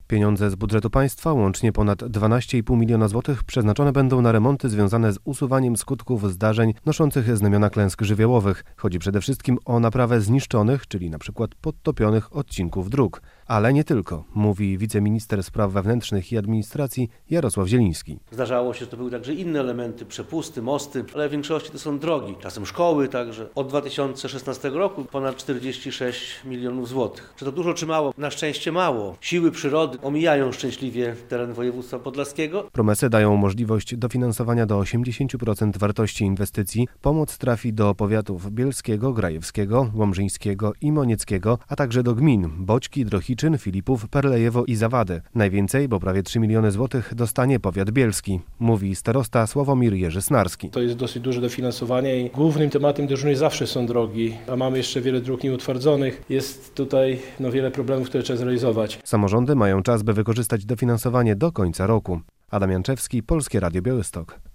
Pieniądze z budżetu państwa, łącznie ponad 12,5 miliona złotych, przeznaczone będą na remonty związane z usuwaniem skutków zdarzeń noszących znamiona klęsk żywiołowych. Chodzi przede wszystkim o naprawę zniszczonych, czyli na przykład podtopionych odcinków dróg. Ale nie tylko, mówi wiceminister spraw wewnętrznych i administracji Jarosław Zieliński. Zdarzało się, że to były także inne elementy, przepusty, mosty, ale w większości to są drogi, czasem szkoły także. Od 2016 roku ponad 46 milionów złotych. Czy to dużo, czy mało? Na szczęście mało. Siły przyrody omijają szczęśliwie teren województwa podlaskiego. Promesy dają możliwość dofinansowania do 80% wartości inwestycji. Pomoc trafi do powiatów bielskiego, grajewskiego, łomżyńskiego i monieckiego, a także do gmin Boćki, Drohiczyn, Filipów, Perlejewo i Zawady. Najwięcej, bo prawie 3 miliony złotych, dostanie powiat bielski, mówi starosta Sławomir Jerzy Snarski. To jest dosyć duże dofinansowanie i głównym tematem dyżurnej zawsze są drogi, a mamy jeszcze wiele dróg nieutwardzonych. Jest tutaj wiele problemów, które trzeba zrealizować. Samorządy mają czas, by wykorzystać dofinansowanie do końca roku. Adam Janczewski, Polskie Radio Białystok.